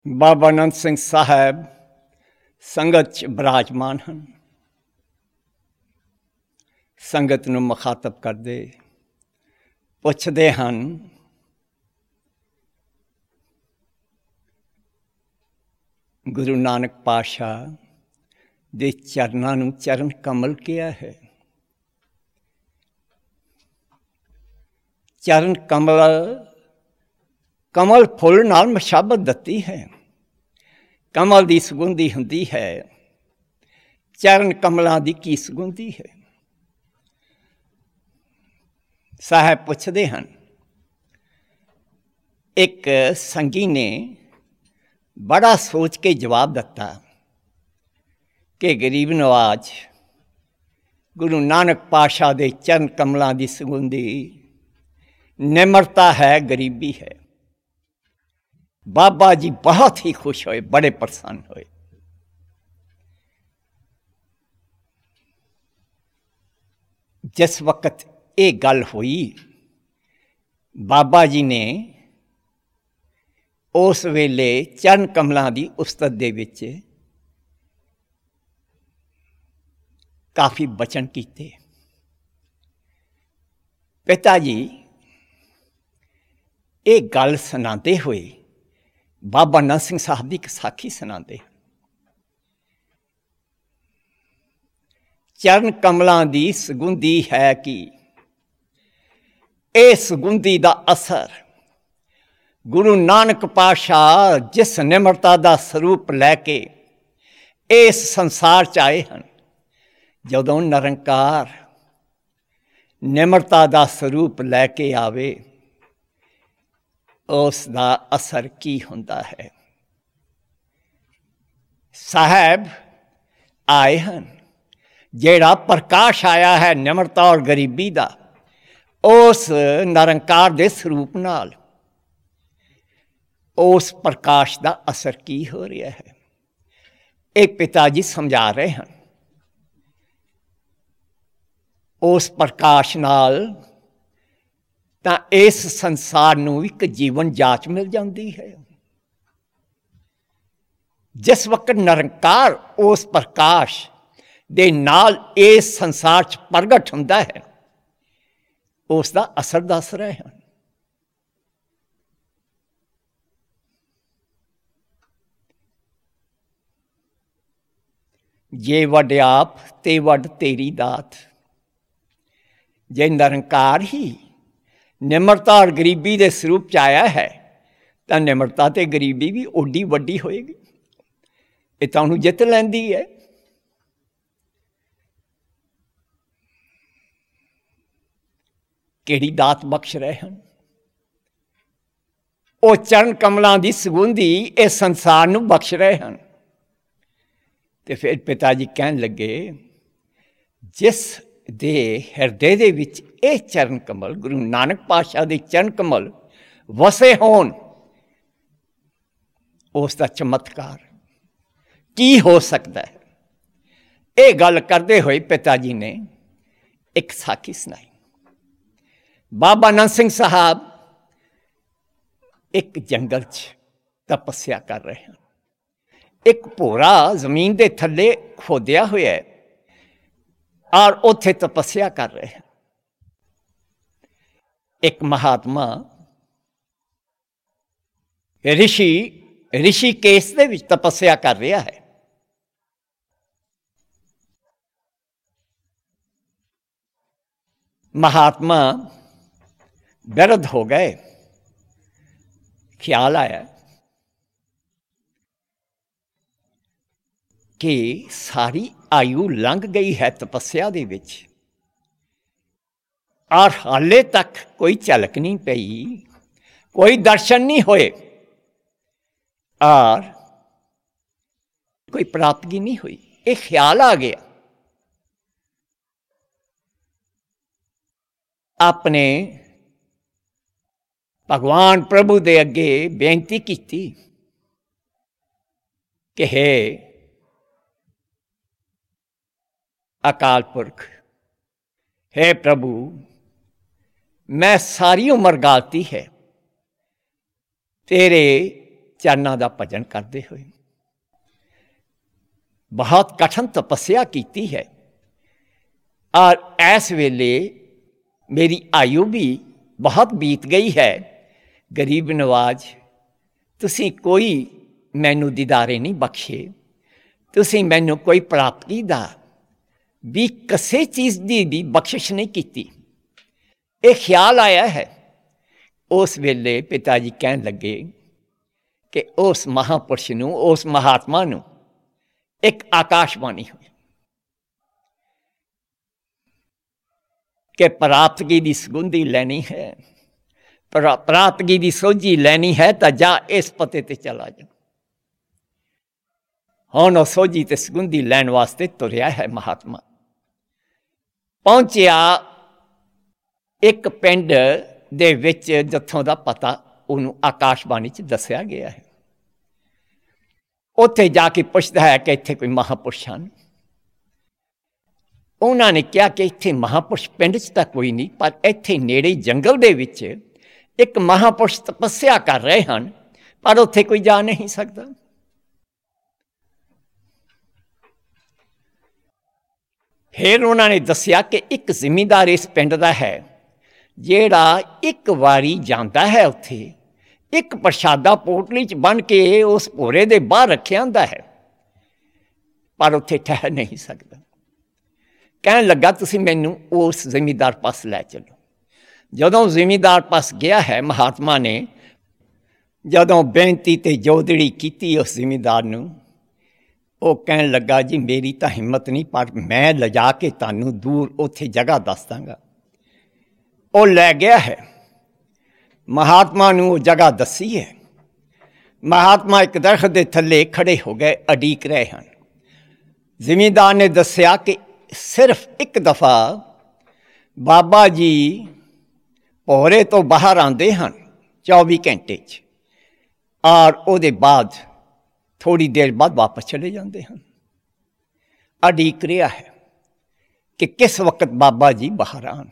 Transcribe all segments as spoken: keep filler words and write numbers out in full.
ਬਾਬਾ ਆਨੰਦ ਸਿੰਘ ਸਾਹਿਬ ਸੰਗਤ 'ਚ ਬਿਰਾਜਮਾਨ ਹਨ। ਸੰਗਤ ਨੂੰ ਮੁਖਾਤਬ ਕਰਦੇ ਪੁੱਛਦੇ ਹਨ, ਗੁਰੂ ਨਾਨਕ ਪਾਤਸ਼ਾਹ ਦੇ ਚਰਨਾਂ ਨੂੰ ਚਰਨ ਕਮਲ ਕਿਹਾ ਹੈ। ਚਰਨ ਕਮਲ ਕਮਲ ਫੁੱਲ ਨਾਲ ਮਸ਼ਾਬਤ ਦਿੱਤੀ ਹੈ। ਕਮਲ ਦੀ ਸੁਗੰਧੀ ਹੁੰਦੀ ਹੈ, ਚਰਨ ਕਮਲਾਂ ਦੀ ਕੀ ਸੁਗੰਧੀ ਹੈ। ਸਾਹਿਬ ਪੁੱਛਦੇ ਹਨ, ਇੱਕ ਸੰਗੀ ਨੇ ਬੜਾ ਸੋਚ ਕੇ ਜਵਾਬ ਦਿੱਤਾ ਕਿ ਗਰੀਬ ਨਵਾਜ਼, ਗੁਰੂ ਨਾਨਕ ਪਾਤਸ਼ਾਹ ਦੇ ਚਰਨ ਕਮਲਾਂ ਦੀ ਸੁਗੰਧੀ ਨਿਮਰਤਾ ਹੈ, ਗਰੀਬੀ ਹੈ। ਬਾਬਾ ਜੀ ਬਹੁਤ ਹੀ ਖੁਸ਼ ਹੋਏ, ਬੜੇ ਪ੍ਰਸੰਨ ਹੋਏ। ਜਿਸ ਵਕਤ ਇਹ ਗੱਲ ਹੋਈ, ਬਾਬਾ ਜੀ ਨੇ ਉਸ ਵੇਲੇ ਚਰਨ ਕਮਲਾਂ ਦੀ ਉਸਤਤ ਦੇ ਵਿੱਚ ਕਾਫੀ ਬਚਨ ਕੀਤੇ। ਪਿਤਾ ਜੀ ਇਹ ਗੱਲ ਸੁਣਾਉਂਦੇ ਹੋਏ ਬਾਬਾ ਆਨੰਦ ਸਿੰਘ ਸਾਹਿਬ ਦੀ ਇੱਕ ਸਾਖੀ ਸੁਣਾਉਂਦੇ। ਚਰਨ ਕਮਲਾਂ ਦੀ ਸੁਗੰਧੀ ਹੈ ਕਿ ਇਹ ਸੁਗੰਧੀ ਦਾ ਅਸਰ ਗੁਰੂ ਨਾਨਕ ਪਾਤਸ਼ਾਹ ਜਿਸ ਨਿਮਰਤਾ ਦਾ ਸਰੂਪ ਲੈ ਕੇ ਇਸ ਸੰਸਾਰ 'ਚ ਆਏ ਹਨ, ਜਦੋਂ ਨਿਰੰਕਾਰ ਨਿਮਰਤਾ ਦਾ ਸਰੂਪ ਲੈ ਕੇ ਆਵੇ, ਉਸ ਦਾ ਅਸਰ ਕੀ ਹੁੰਦਾ ਹੈ। ਸਾਹਿਬ ਆਏ ਹਨ, ਜਿਹੜਾ ਪ੍ਰਕਾਸ਼ ਆਇਆ ਹੈ ਨਿਮਰਤਾ ਔਰ ਗਰੀਬੀ ਦਾ, ਉਸ ਨਿਰੰਕਾਰ ਦੇ ਸਰੂਪ ਨਾਲ ਉਸ ਪ੍ਰਕਾਸ਼ ਦਾ ਅਸਰ ਕੀ ਹੋ ਰਿਹਾ ਹੈ, ਇਹ ਪਿਤਾ ਜੀ ਸਮਝਾ ਰਹੇ ਹਨ। ਉਸ ਪ੍ਰਕਾਸ਼ ਨਾਲ ਤਾਂ ਇਸ ਸੰਸਾਰ ਨੂੰ ਇੱਕ ਜੀਵਨ ਜਾਚ ਮਿਲ ਜਾਂਦੀ ਹੈ। ਜਿਸ ਵਕਤ ਨਿਰੰਕਾਰ ਉਸ ਪ੍ਰਕਾਸ਼ ਦੇ ਨਾਲ ਇਸ ਸੰਸਾਰ 'ਚ ਪ੍ਰਗਟ ਹੁੰਦਾ ਹੈ, ਉਸ ਦਾ ਅਸਰ ਦੱਸ ਰਹੇ ਹਨ। ਜੇ ਵੱਡ ਆਪ ਤੇ ਵੱਡ ਤੇਰੀ ਦਾਤ। ਜੇ ਨਿਰੰਕਾਰ ਹੀ ਨਿਮਰਤਾ ਔਰ ਗਰੀਬੀ ਦੇ ਸਰੂਪ 'ਚ ਆਇਆ ਹੈ, ਤਾਂ ਨਿਮਰਤਾ ਤੇ ਗਰੀਬੀ ਵੀ ਓਡੀ ਵੱਡੀ ਹੋਏਗੀ। ਇਹ ਤਾਂ ਉਹਨੂੰ ਜਿੱਤ ਲੈਂਦੀ ਹੈ। ਕਿਹੜੀ ਦਾਤ ਬਖਸ਼ ਰਹੇ ਹਨ? ਉਹ ਚਰਨ ਕਮਲਾਂ ਦੀ ਸੁਗੰਧੀ ਇਸ ਸੰਸਾਰ ਨੂੰ ਬਖਸ਼ ਰਹੇ ਹਨ। ਤੇ ਫਿਰ ਪਿਤਾ ਜੀ ਕਹਿਣ ਲੱਗੇ, ਜਿਸ ਦੇ ਹਿਰਦੇ ਦੇ ਵਿੱਚ ਇਹ ਚਰਨ ਕਮਲ, ਗੁਰੂ ਨਾਨਕ ਪਾਤਸ਼ਾਹ ਦੇ ਚਰਨ ਕਮਲ ਵਸੇ ਹੋਣ, ਉਸ ਦਾ ਚਮਤਕਾਰ ਕੀ ਹੋ ਸਕਦਾ ਹੈ। ਇਹ ਗੱਲ ਕਰਦੇ ਹੋਏ ਪਿਤਾ ਜੀ ਨੇ ਇੱਕ ਸਾਖੀ ਸੁਣਾਈ। ਬਾਬਾ ਆਨੰਦ ਸਿੰਘ ਸਾਹਿਬ ਇੱਕ ਜੰਗਲ 'ਚ ਤਪੱਸਿਆ ਕਰ ਰਹੇ ਹਨ। ਇੱਕ ਭੋਰਾ ਜ਼ਮੀਨ ਦੇ ਥੱਲੇ ਖੋਦਿਆ ਹੋਇਆ ਹੈ ਔਰ ਉੱਥੇ ਤਪੱਸਿਆ ਕਰ ਰਹੇ ਹਨ। ਇੱਕ ਮਹਾਤਮਾ ਰਿਸ਼ੀ ਰਿਸ਼ੀਕੇਸ਼ ਦੇ ਵਿੱਚ ਤਪੱਸਿਆ ਕਰ ਰਿਹਾ ਹੈ। ਮਹਾਤਮਾ ਬਿਰਧ ਹੋ ਗਏ। ਖਿਆਲ ਆਇਆ ਕਿ ਸਾਰੀ ਆਯੂ ਲੰਘ ਗਈ ਹੈ ਤਪੱਸਿਆ ਦੇ ਵਿੱਚ, ਔਰ ਹਾਲੇ ਤੱਕ ਕੋਈ ਝਲਕ ਨਹੀਂ ਪਈ, ਕੋਈ ਦਰਸ਼ਨ ਨਹੀਂ ਹੋਏ, ਔਰ ਕੋਈ ਪ੍ਰਾਪਤੀ ਨਹੀਂ ਹੋਈ। ਇਹ ਖਿਆਲ ਆ ਗਿਆ। ਆਪਣੇ ਭਗਵਾਨ ਪ੍ਰਭੂ ਦੇ ਅੱਗੇ ਬੇਨਤੀ ਕੀਤੀ ਕਿ ਹੇ ਅਕਾਲ ਪੁਰਖ, ਹੈ ਪ੍ਰਭੂ, ਮੈਂ ਸਾਰੀ ਉਮਰ ਗਾਲਤੀ ਹੈ, ਤੇਰੇ चरनां दा भजन करते हुए बहुत कठिन तपस्या की है। और इस वेले मेरी आयु भी बहुत बीत गई है। गरीब नवाज तुसी कोई मैनू दीदारे नहीं बख्शे, तुसी मैनू कोई प्राप्ति दा भी किसी चीज़ की भी बख्शिश नहीं की। ये ख्याल आया है। उस वेले पिता जी कहन लगे कि उस महापुरुष नू, उस महात्मा नू एक आकाशवाणी हुई कि प्राप्तगी की सगुंधी लैनी है, प्राप्तगी की सोझी लैनी है तो जा इस पते ते चला जा। हुण वो सोझी ते सगुंधी लैन वास्ते तुरया है महात्मा। पहुंचया एक पिंड दे विच जिथों दा पता उन्होंने आकाशवाणी च दसिया गया है। उत्थे जाके पुछदा है कि इत्थे कोई महापुरुष हैं। उन्होंने कहा कि इत्थे महापुरुष पिंड च तां कोई नहीं, पर इत्थे नेड़े जंगल दे विच एक महापुरुष तपस्या कर रहे हैं, पर उत्थे कोई जा नहीं सकता। फिर उन्होंने दसिया कि एक जिमींदार इस पिंड का है, जेड़ा एक वारी जाता है उत्थे एक प्रशादा पोटली च बन के उस भोरे दे बाहर रखिया हुंदा है, पर उत्थे ठहर नहीं सकता। कहन लगा तुसी मैनू उस जिमींदार पास लै चलो। जदों जिमींदार पास गया है महात्मा ने, जदों बेनती ते जोदड़ी की उस जिमींदार नू, वो कहन लगा जी मेरी तो हिम्मत नहीं, पर मैं लिजा के तुहानू दूर उत्थे जगह दस दांगा। वो लै गया है महात्मा नू, वो जगह दसी है। महात्मा एक दरख्त के थले खड़े हो गए, अडीक रहे हैं। जिमींदार ने दसिया कि सिर्फ एक दफ़ा बाबा जी भोरे तो बाहर आते हैं चौबी घंटे च, और उसदे बाद थोड़ी देर बाद वापस चले जाते हैं। अडीक रहा है कि किस वक्त बाबा जी बाहर आन।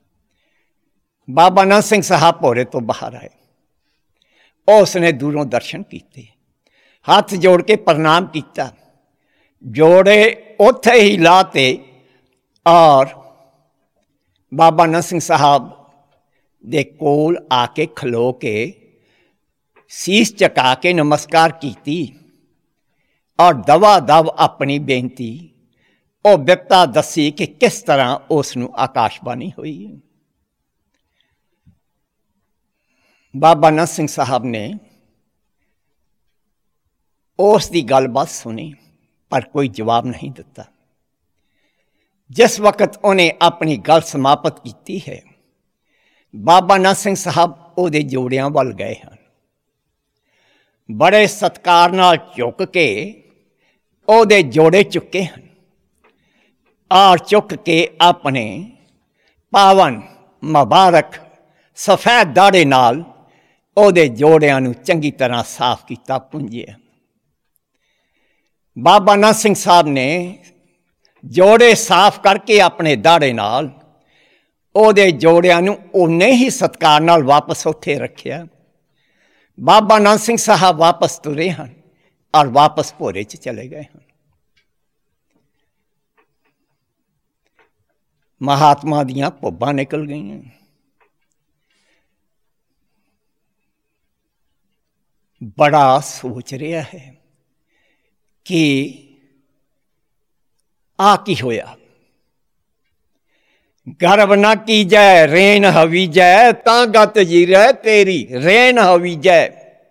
बाबा नंद सिंह साहब भोरे तो बाहर आए। उसने दूरों दर्शन किए, हाथ जोड़ के प्रणाम किया, जोड़े उत्थे ही लाते, और बाबा नंद सिंह साहब दे कोल आके खलो के शीश चका के नमस्कार की, और दवा दव अपनी बेनती और बिपता दसी कि किस तरह उसनू आकाशवाणी हुई। बाबा नंद सिंह साहब ने उसकी गलबात सुनी, पर कोई जवाब नहीं दिता। जिस वक्त उन्हें अपनी गल समाप्त की है, बाबा नंद सिंह साहब उहदे जोड़ियां वल गए हैं। बड़े सत्कार नाल झुक के उहदे जोड़े चुके हैं, और चुक के अपने पावन मुबारक सफेद दाड़े नाल उहदे जोड़ियां नूं चंगी तरह साफ किया, पुंजिया। बाबा नंद सिंह साहब ने जोड़े साफ करके अपने दाड़े नाल उहदे जोड़ियां नूं उन्ने ही सत्कार नाल वापस उत्थे रखिया। बाबा नंद सिंह साहब वापस तुरे हैं और वापस भोरे च चले गए हैं। महात्मा दियां भुब्बां निकल गई हैं। बड़ा सोच रहा है कि आ की होया। गर्व ना की जय रेन हवी जय, तां गत जीरै तेरी रेन हवी जय।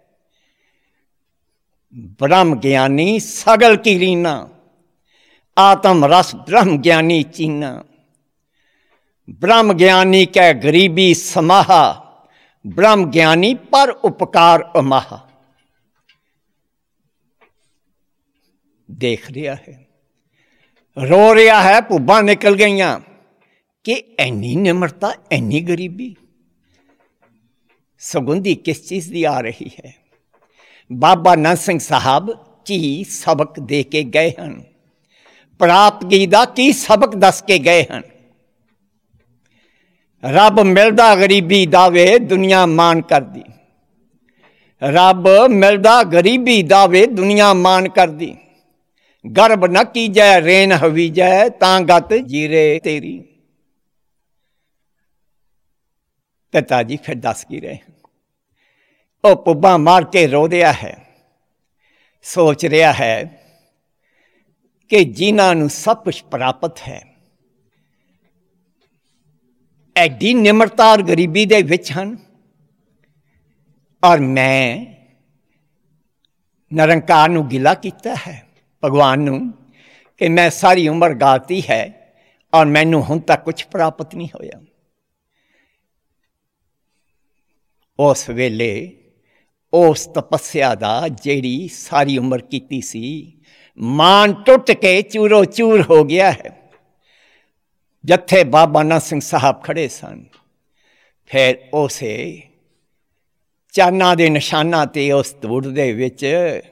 ब्रह्म ज्ञानी सगल की रीना, आत्म रस ब्रह्म ज्ञानी चीना। ब्रह्म ज्ञानी कै गरीबी समाहा, ब्रह्म ज्ञानी पर उपकार अमाहा। देख रहा है, रो रहा है, भुब्बां निकल गई कि इन्नी निम्रता, इन्नी गरीबी। सगुंधी किस चीज़ की आ रही है? बाबा नंद सिंह साहब की सबक दे के गए हैं, प्राप्तगी दा की सबक दस के गए हैं। रब मिलदा गरीबी दावे दुनिया मान कर दी, रब मिलदा गरीबी दावे दुनिया मान कर दी, गर्भ न कीजै रेन हवीजै तां गत जीरे तेरी। पिता जी फिर दस की रहे, ओ पुब्बा मार के रो रहा है, सोच रहा है कि जिन्हां नूं सब कुछ प्राप्त है एडी निमरता और गरीबी दे विच हन, और मैं निरंकार नूं गिला कीता है भगवान नूं कि मैं सारी उम्र गाती है और मैनू हुण तक कुछ प्राप्त नहीं होया। उस वेले उस तपस्या दा जेड़ी सारी उम्र कीती सी मान टुट के चूरो चूर हो गया है। जत्थे बाबा नानक सिंह साहब खड़े सन, फिर उसे चाना दे निशाना ते उस धूड़ दे विच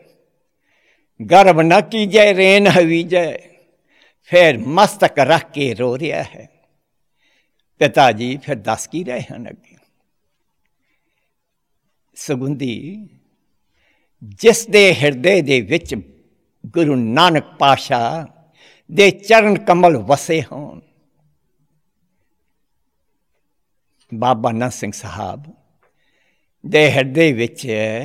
गर्भ न कीजै रेन हवीजै, फिर मस्तक रख के रो रहा है। पिता जी फिर दस की रहे हैं अगे, सगुंधी जिस दे हिरदे दे विच गुरु नानक पातशाह दे चरण कमल वसे होन। बाबा नानक सिंह साहब दे हिरदे विच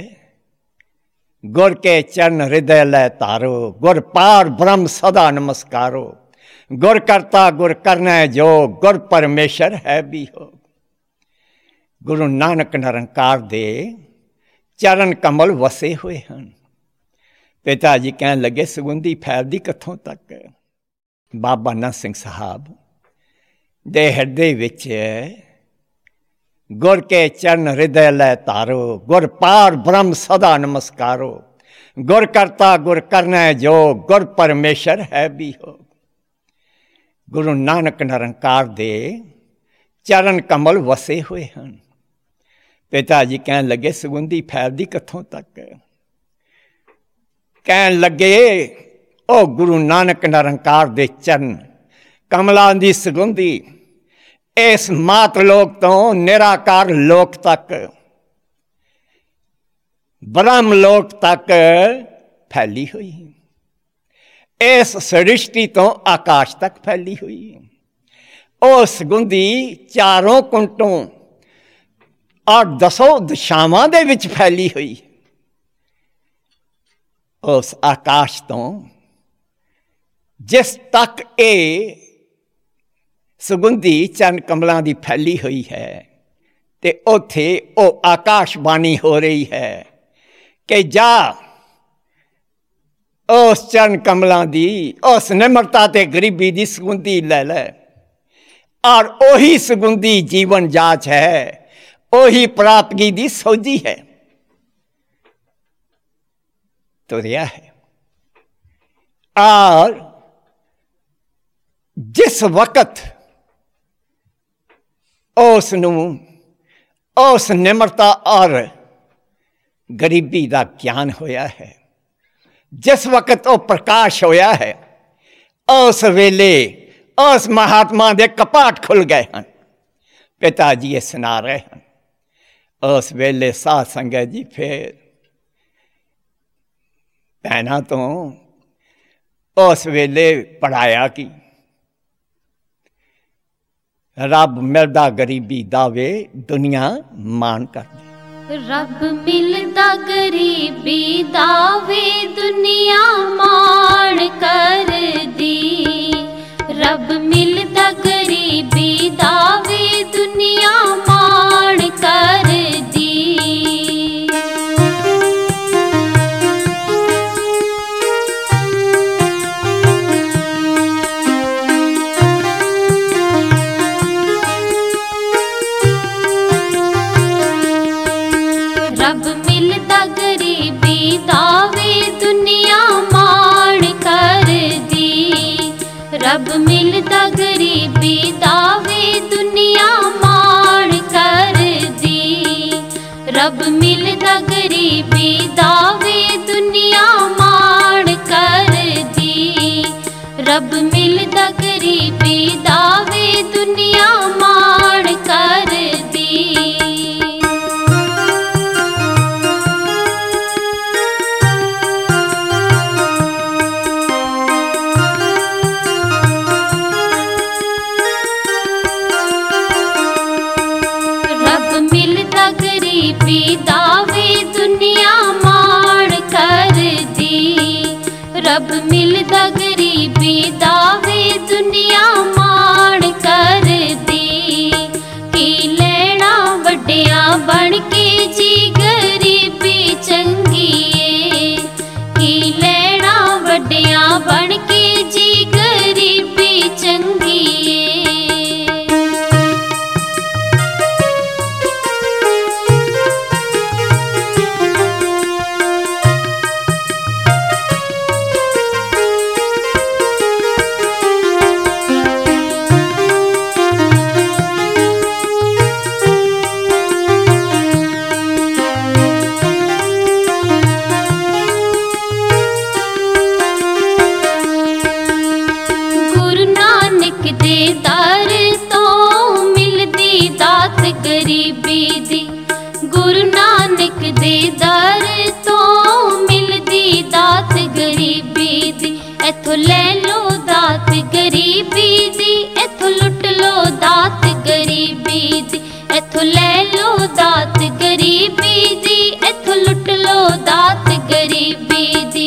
गुर के चरण हृदय लै तारो, गुर पार ब्रह्म सदा नमस्कारो, गुर करता गुर करना जो, गुर परमेश्वर है भी हो। गुरु नानक निरंकार दे चरण कमल वसे हुए हैं। पिता जी कहन लगे सगुंधी फैलदी कथों तक। बाबा नानक सिंह साहब दे हृदय विच गुर के चरण हृदय लै तारो, गुर पार ब्रह्म सदा नमस्कारो, गुर करता गुर करना जो, गुर परमेश्वर है भी हो। गुरु नानक निरंकार दे चरण कमल वसे हुए हैं। पिता जी कहन लगे सगुंधी फैलदी कथों तक। कहन लगे ओ गुरु नानक निरंकार दे चरण कमलां दी सगुंधी इस मात लोक तो निराकार लोक तक, ब्रह्म लोक तक फैली हुई, इस सृष्टि तो आकाश तक फैली हुई। ओ सगुंधी चारों कुंटों और दसों दिशावां दे विच फैली हुई। उस आकाश तो जिस तक ए सुगंधी चरण कमलों की फैली हुई है, ते उथे ओ आकाशबाणी हो रही है कि जा उस चरण कमलों की उस निमरता ते गरीबी की सुगंधी ले ले, और ओही सुगंधी जीवन जाच है, ओही प्राप्ति की सोजी है। तो रिया है, और जिस वक्त उस उस निमरता और गरीबी का ज्ञान होया है, जिस वक्त वो प्रकाश होया है, उस वेले उस महात्मा दे कपाट खुल गए हैं। पिता जी ये सुना रहे हैं। उस वेले साध संगत जी फिर भैना तो उस वेले पढ़ाया कि रब मिलदा गरीबी दावे दुनिया मान कर दी। रब मिलदा गरीबी दावे दुनिया मान कर दी। रब मिलदा गरीबी दावे दुनिया मान कर दी। रब मिलदा गरीबी दावे दुनिया मान कर दी। रब मिलदा गरीबी दावे दुनिया मान कर दी। रब मिलदा गरीबी दावे दुनिया मान कर दी। रब मिलदा गरीबी दावे दुनिया मान कर दी। रब मिलदा गरीबी दा वे दुनिया माण कर दी। की लेना वड्डियां बन के जी गरीबी चंगी ए। की लेना वड्डियां बन के जी गरीबी चंगी ए। दर तो मिलदी दात गरीबी दी। गुरु नानक दे दर तो मिलदी दात गरीबी दी। इथों ले लो दात गरीबी दी, इथों लुट लो दात गरीबी दी। इथों ले लो दात गरीबी दी, इथों लुट लो दात गरीबी दी।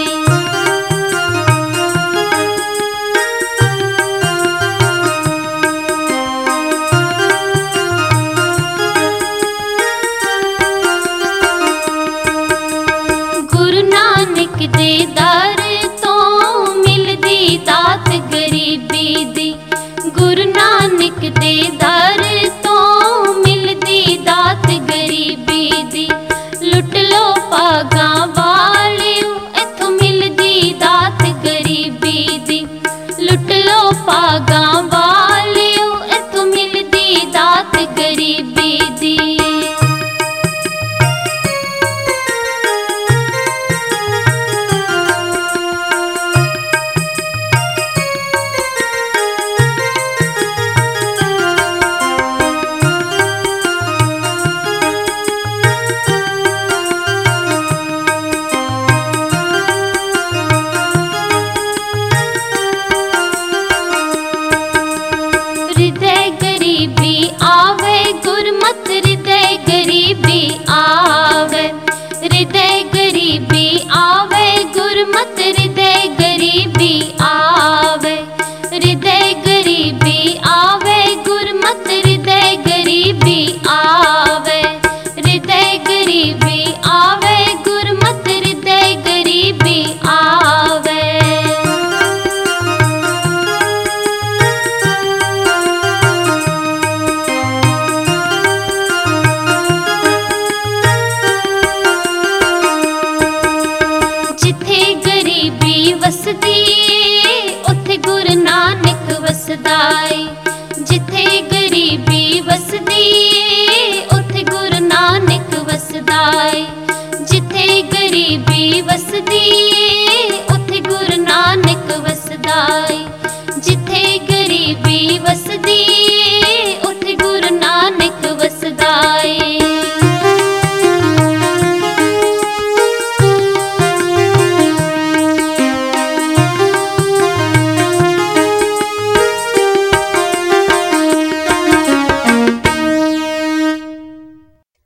दे दर तो मिलदी दात गरीबी दी। गुरु नानक दे दर तो मिलदी दात गरीबी दी। लुट लो भागा वालियो इथों मिलदी दात गरीबी दी। लुट लो भागा वालियो इथों मिलदी दात गरीबी दी। हृदय गरीबी आवे गुरमत हृदय गरीबी आवे। हृदय गरीबी आवे गुरमत हृदय गरीबी आवे। हृदय गरीबी आवे गुरमत हृदय गरीबी आवे। हृदय गरीबी आवे गुरमत हृदय गरीबी आवे। जिथे गरीबी वसदी उथे गुरु नानक वसदा ए। जिथे गरीबी वसदी उथे गुरु नानक वसदा ए। जिथे गरीबी वसदी